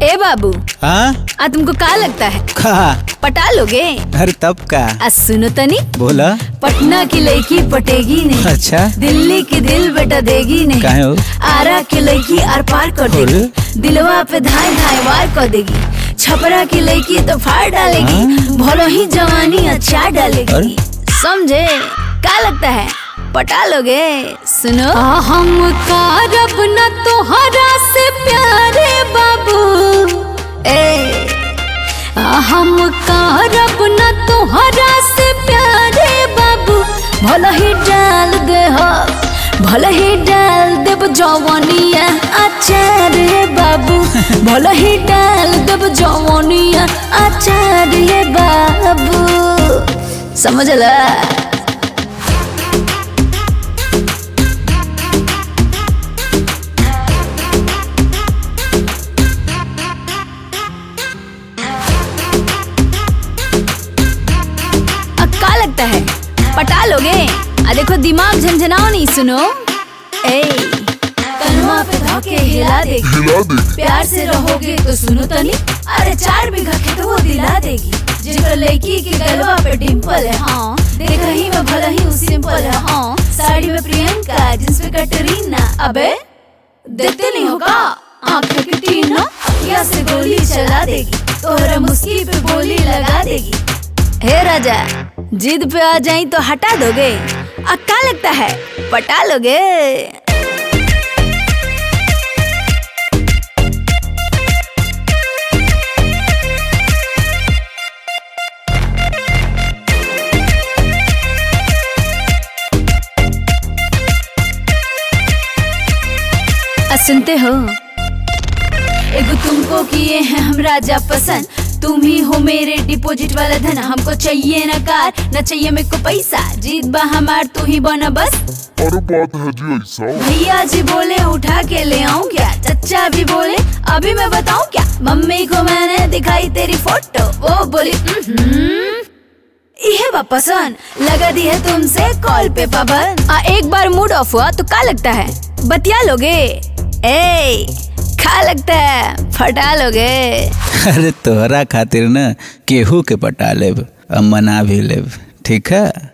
ए बाबू, हाँ तुमको क्या लगता है का पटा लोगे? अरे तब का सुनो तनी, बोला। पटना की लड़की पटेगी नहीं, अच्छा दिल्ली की दिल बेटा देगी नहीं, काहे हो? आरा की लड़की आर पार कर देगी, दिलवा पे धाय धाय वार कर देगी, छपरा की लड़की तो फाड़ डालेगी, भलो ही जवानी अच्छा डालेगी। समझे? क्या लगता है पटा लोगे? सुनो, हम कारब न तोहरा से प्यारे बाबू, हम कारब न तोहरा से प्यारे बाबू, भला ही डाल दे हो, भला ही डाल देब जवानिया अच्छा रे बाबू, भला ही डाल देब जवानिया अच्छा रे बाबू। समझला? क्या लगता है पटा लोगे? देखो दिमाग झंझनाओ नहीं, सुनो। कन्वा पे धोके हिला देगी, प्यार से रहोगे तो सुनो तनी, अरे 4 बीघा खेत वो दिला देगी, जिनका लड़की की गलवा पे डिम्पल है, हाँ देखा ही में भला ही सिंपल है, हाँ साड़ी में प्रियंका, जींस पे कटरीना, अबे देखते नहीं होगा आंखें की टीना, अखियां से गोली चला देगी, तोहरा मुस्की पे बोली लगा देगी। हे राजा, जिद पे आ जाई तो हटा दोगे? क्या लगता है पटा लोगे? सुनते हो, एगो तुमको किए हैं हम राजा पसंद, तुम ही हो मेरे डिपॉजिट वाला धन, हमको चाहिए न कार न चाहिए मेरे को पैसा, जीत बा हमार तू ही बना बस। अरे बात है जी ऐसा। भैया जी बोले उठा के ले आऊं क्या, चचा भी बोले अभी मैं बताऊं क्या, मम्मी को मैंने दिखाई तेरी फोटो, वो बोली ये पसंद, लगा दी है तुमसे कॉल पे पाबंद। एक बार मूड ऑफ हुआ तो क्या लगता है बतिया लोगे? क्या लगता है फटा लोगे? अरे तोहरा खातिर न केहू के पटा लेब, मना भी लेब, ठीक है।